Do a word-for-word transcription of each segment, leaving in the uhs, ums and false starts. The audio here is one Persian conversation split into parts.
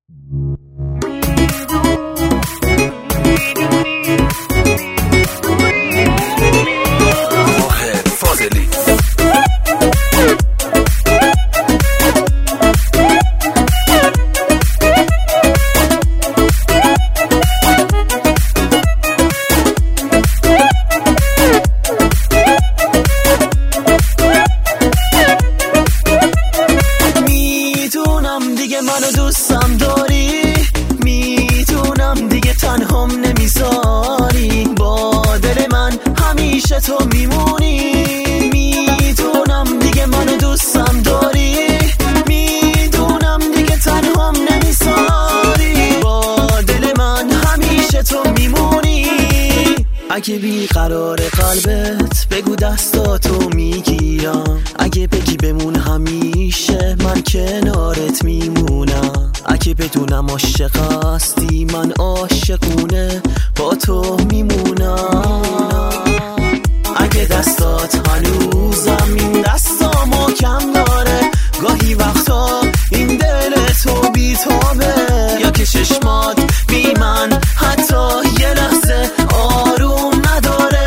منو دوستم داری، میدونم دیگه تنهام نمیذاری، با دل من همیشه تو میمونی. میدونم دیگه منو دوستم داری، میدونم دیگه تنهام نمیذاری، با دل من همیشه تو میمونی. اگه بیقرار قلبت بگو دستاتو میگیرم، اگه بگی بمون همیشه من کنارت میمونم، اگه بدونم عاشق هستی من عاشقونه با تو میمونم. اگه دستات هنوزم این دستامو کم داره، گاهی وقتا این دل تو بیتابه، یا که چشمات بی من حتی یه لحظه آروم نداره.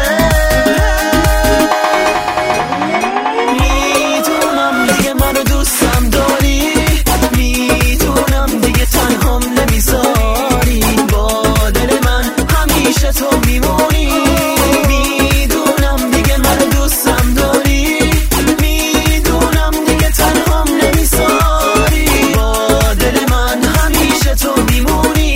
میدونم دیگه منو دوستم داری، میدونم دیگه تنهام نمیذاری، با دل من همیشه تو میمونی. میدونم دیگه منو دوستم داری، میدونم دیگه تنهام نمیذاری، با دل من همیشه تو میمونی.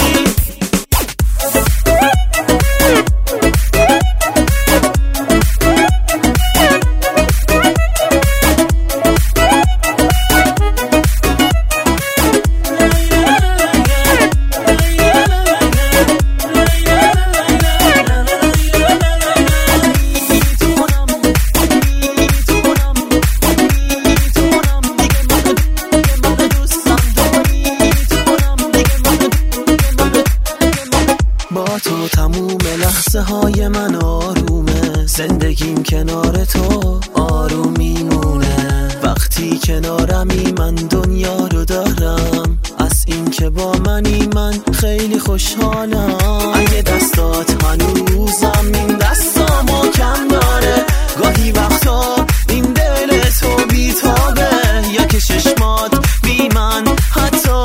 با تو تموم لحظه های من آرومه، زندگیم کنار تو آروم میمونه. وقتی کنارمی من دنیا رو دارم، از این که با منی من خیلی خوشحالم. اگه دستات هنوزم این دستامو کم داره، گاهی وقتا این دل تو بیتابه، یا که چشمات بی من حتی